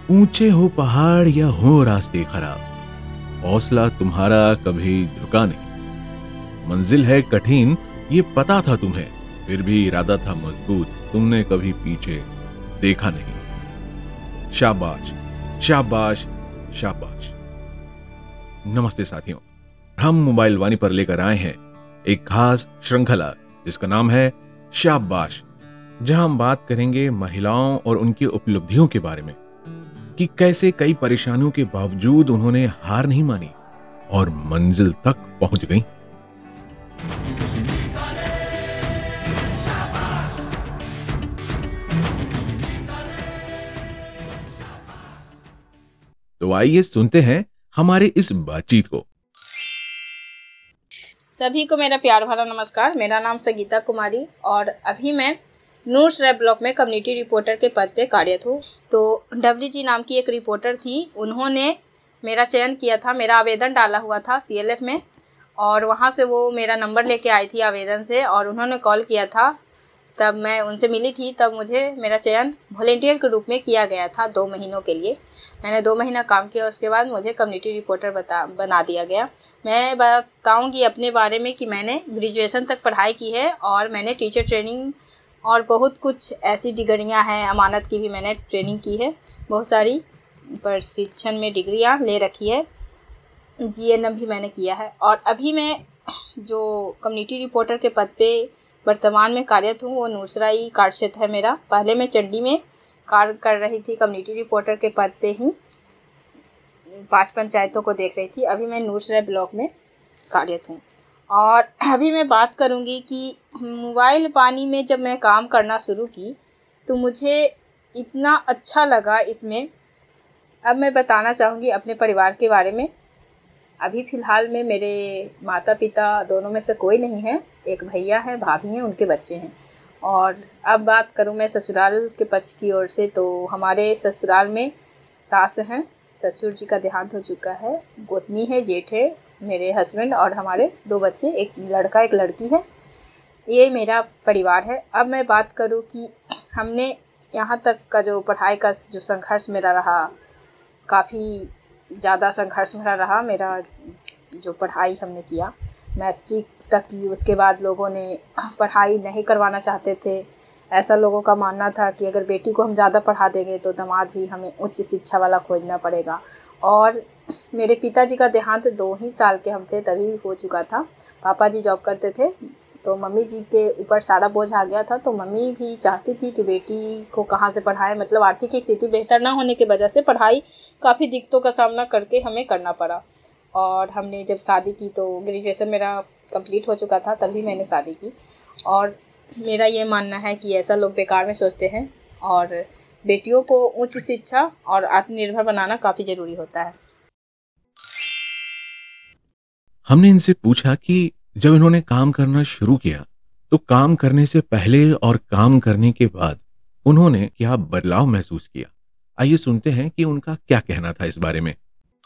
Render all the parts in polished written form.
ऊंचे हो पहाड़ या हो रास्ते खराब, हौसला तुम्हारा कभी झुका नहीं। मंजिल है कठिन ये पता था तुम्हें, फिर भी इरादा था मजबूत, तुमने कभी पीछे देखा नहीं। शाबाश, शाबाश, शाबाश। नमस्ते साथियों, हम मोबाइल वाणी पर लेकर आए हैं एक खास श्रृंखला जिसका नाम है शाबाश, जहां हम बात करेंगे महिलाओं और उनकी उपलब्धियों के बारे में कि कैसे कई परेशानियों के बावजूद उन्होंने हार नहीं मानी और मंजिल तक पहुंच गईं। तो आइए सुनते हैं हमारे इस बातचीत को। सभी को मेरा प्यार भरा नमस्कार। मेरा नाम संगीता कुमारी और अभी मैं नूरसराय ब्लॉक में कम्युनिटी रिपोर्टर के पद पे कार्यरत हूँ। तो डब्ल्यू जी नाम की एक रिपोर्टर थी, उन्होंने मेरा चयन किया था। मेरा आवेदन डाला हुआ था CLF में और वहाँ से वो मेरा नंबर लेके आई थी आवेदन से और उन्होंने कॉल किया था। तब मैं उनसे मिली थी, तब मुझे मेरा चयन वॉलेंटियर के रूप में किया गया था 2 महीनों के लिए। मैंने 2 महीना काम किया, उसके बाद मुझे कम्युनिटी रिपोर्टर बना दिया गया। मैं बताऊंगी अपने बारे में कि मैंने ग्रेजुएशन तक पढ़ाई की है और मैंने टीचर ट्रेनिंग और बहुत कुछ ऐसी डिग्रियां हैं, अमानत की भी मैंने ट्रेनिंग की है। बहुत सारी प्रशिक्षण में डिग्रियां ले रखी है। GNM भी मैंने किया है और अभी मैं जो कम्युनिटी रिपोर्टर के पद पे वर्तमान में कार्यरत हूँ वो नूरसराय कार्य क्षेत्र है मेरा। पहले मैं चंडी में कार्य कर रही थी कम्युनिटी रिपोर्टर के पद पे ही, 5 पंचायतों को देख रही थी। अभी मैं नूरसराय ब्लॉक में कार्यरत हूँ और अभी मैं बात करूँगी कि मोबाइल पानी में जब मैं काम करना शुरू की तो मुझे इतना अच्छा लगा इसमें। अब मैं बताना चाहूँगी अपने परिवार के बारे में। अभी फ़िलहाल में मेरे माता पिता दोनों में से कोई नहीं है, एक भैया हैं, भाभी हैं, उनके बच्चे हैं। और अब बात करूं मैं ससुराल के पक्ष की ओर से, तो हमारे ससुराल में सास हैं, ससुर जी का देहांत हो चुका है, गोतनी है, जेठ है, मेरे हस्बैंड और हमारे 2 बच्चे, एक लड़का एक लड़की है। ये मेरा परिवार है। अब मैं बात करूं कि हमने यहाँ तक का जो पढ़ाई का जो संघर्ष मेरा रहा, काफ़ी ज़्यादा संघर्ष भरा रहा मेरा। जो पढ़ाई हमने किया मैट्रिक तक की, उसके बाद लोगों ने पढ़ाई नहीं करवाना चाहते थे। ऐसा लोगों का मानना था कि अगर बेटी को हम ज़्यादा पढ़ा देंगे तो दामाद भी हमें उच्च शिक्षा वाला खोजना पड़ेगा। और मेरे पिताजी का देहांत 2 ही साल के हम थे तभी हो चुका था। पापा जी जॉब करते थे तो मम्मी जी के ऊपर सारा बोझ आ गया था। तो मम्मी भी चाहती थी कि बेटी को कहाँ से पढ़ाएं, मतलब आर्थिक स्थिति बेहतर ना होने की वजह से पढ़ाई काफ़ी दिक्कतों का सामना करके हमें करना पड़ा। और हमने जब शादी की तो ग्रेजुएशन मेरा कंप्लीट हो चुका था, तभी मैंने शादी की। और मेरा ये मानना है कि ऐसा लोग बेकार में सोचते हैं और बेटियों को उच्च शिक्षा और आत्मनिर्भर बनाना काफ़ी ज़रूरी होता है। हमने इनसे पूछा कि जब इन्होंने काम करना शुरू किया तो काम करने से पहले और काम करने के बाद उन्होंने क्या बदलाव महसूस किया। आइए सुनते हैं कि उनका क्या कहना था इस बारे में।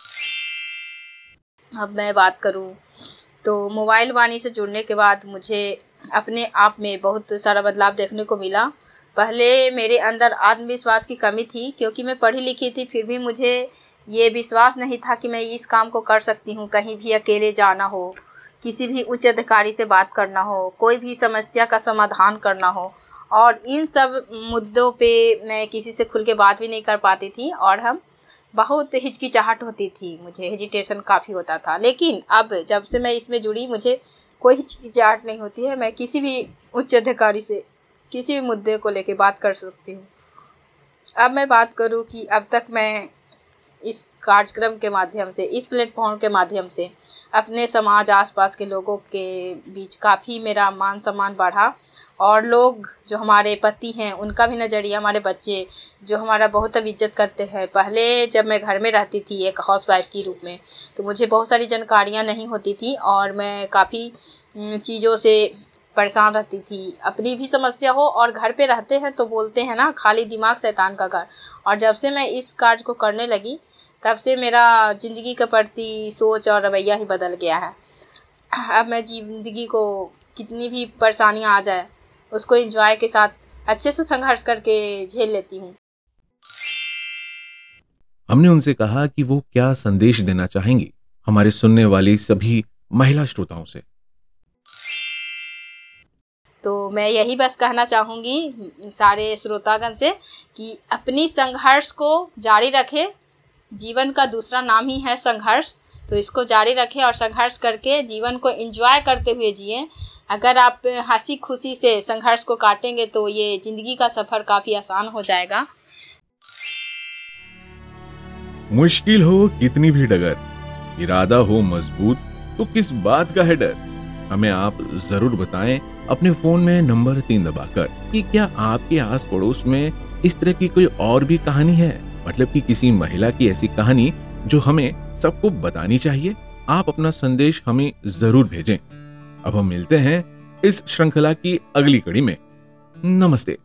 अब मैं बात करूं तो मोबाइल वाणी से जुड़ने के बाद मुझे अपने आप में बहुत सारा बदलाव देखने को मिला। पहले मेरे अंदर आत्मविश्वास की कमी थी क्योंकि मैं पढ़ी लिखी थी, फिर भी मुझे ये विश्वास नहीं था कि मैं इस काम को कर सकती हूँ। कहीं भी अकेले जाना हो, किसी भी उच्च अधिकारी से बात करना हो, कोई भी समस्या का समाधान करना हो, और इन सब मुद्दों पे मैं किसी से खुल के बात भी नहीं कर पाती थी और हम बहुत हिचकिचाहट होती थी, मुझे हेजिटेशन काफ़ी होता था। लेकिन अब जब से मैं इसमें जुड़ी मुझे कोई हिचकिचाहट नहीं होती है। मैं किसी भी उच्च अधिकारी से किसी भी मुद्दे को लेके बात कर सकती हूँ। अब मैं बात करूँ कि अब तक मैं इस कार्यक्रम के माध्यम से, इस प्लेटफॉर्म के माध्यम से अपने समाज आसपास के लोगों के बीच काफ़ी मेरा मान सम्मान बढ़ा और लोग जो हमारे पति हैं उनका भी नज़रिया, हमारे बच्चे जो हमारा बहुत अब इज्जत करते हैं। पहले जब मैं घर में रहती थी एक हाउसवाइफ के रूप में तो मुझे बहुत सारी जानकारियाँ नहीं होती थी और मैं काफ़ी चीज़ों से परेशान रहती थी। अपनी भी समस्या हो और घर पे रहते हैं तो बोलते हैं ना, खाली दिमाग शैतान का घर। और जब से मैं इस कार्य को करने लगी तब से मेरा ज़िंदगी के प्रति सोच और रवैया ही बदल गया है। अब मैं ज़िंदगी को कितनी भी परेशानियां आ जाए उसको एंजॉय के साथ अच्छे से संघर्ष करके झेल लेती हूँ। हमने उनसे कहा कि वो क्या संदेश देना चाहेंगी हमारे सुनने वाली सभी महिला श्रोताओं से। तो मैं यही बस कहना चाहूँगी सारे श्रोतागण से कि अपनी संघर्ष को जारी रखें। जीवन का दूसरा नाम ही है संघर्ष, तो इसको जारी रखें और संघर्ष करके जीवन को एंजॉय करते हुए जिएं। अगर आप हंसी खुशी से संघर्ष को काटेंगे तो ये ज़िंदगी का सफ़र काफ़ी आसान हो जाएगा। मुश्किल हो कितनी भी डगर, इरादा हो मजबूत तो किस बात का है डर। हमें आप जरूर बताएं अपने फोन में नंबर 3 दबाकर कि क्या आपके आस पड़ोस में इस तरह की कोई और भी कहानी है, मतलब कि किसी महिला की ऐसी कहानी जो हमें सबको बतानी चाहिए। आप अपना संदेश हमें जरूर भेजें। अब हम मिलते हैं इस श्रृंखला की अगली कड़ी में। नमस्ते।